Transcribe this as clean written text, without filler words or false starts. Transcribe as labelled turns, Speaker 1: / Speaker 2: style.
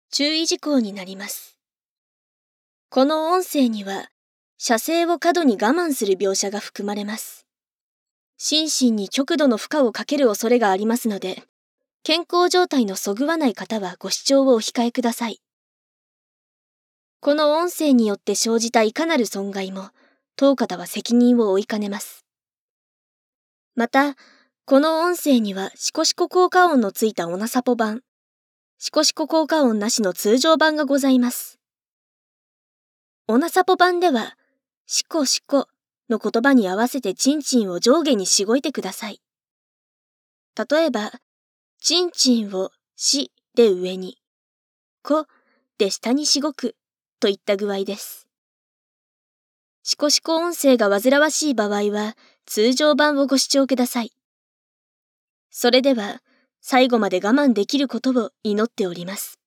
Speaker 1: 注意事項になります。この音声には、射精を過度に我慢する描写が含まれます。心身に極度の負荷をかける恐れがありますので、健康状態のそぐわない方はご視聴をお控えください。この音声によって生じたいかなる損害も、当方は責任を負いかねます。また、この音声にはシコシコ効果音のついたオナサポ版、シコシコ効果音なしの通常版がございます。オナサポ版では、シコシコの言葉に合わせてチンチンを上下にしごいてください。例えば、チンチンをしで上に、こで下にしごくといった具合です。シコシコ音声が煩わしい場合は、通常版をご視聴ください。それでは、最後まで我慢できることを祈っております。